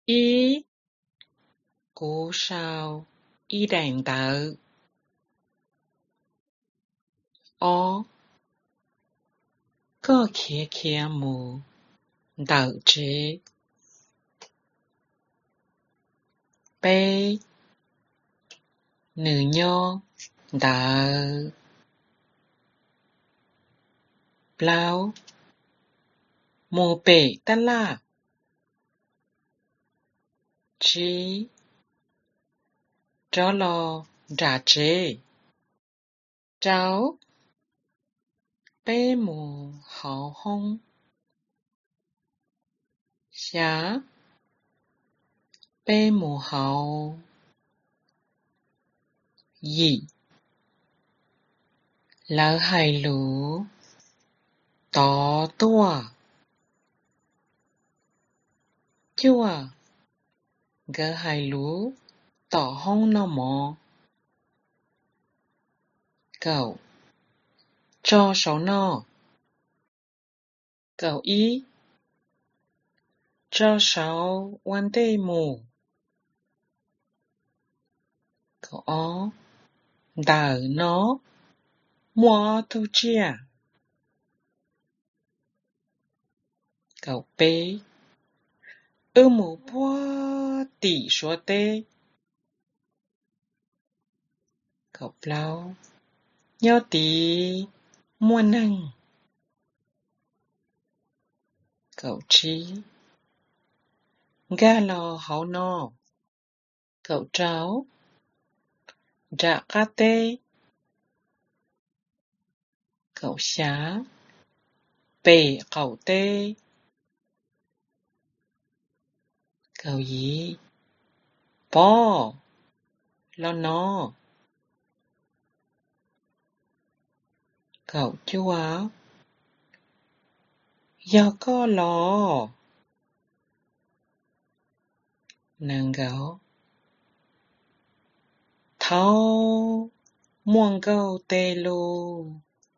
ý cú sao ý đàn tự ó có khía khía mù tự chế bê nữ nhô tự bao mù bể tất là chí cho lo trả chế cháu bê mù hào hông xá bê mù hào dị lỡ hài lũ tỏ tua chua gỡ hài lũ tỏ hông nó mò cậu cho số nó cậu ý cho số quan tê mù cậu ó đờ nó mua thu chia cậu bê mù bó tỷ số tê cậu bao nhớ tí mua năng cậu trí ga lò hảo nò cậu cháu dạ ca tê cậu xá bể cậu tê cậu ý bó lo nó cậu chúa do có lò nàng gấu thâu muôn gấu tê lù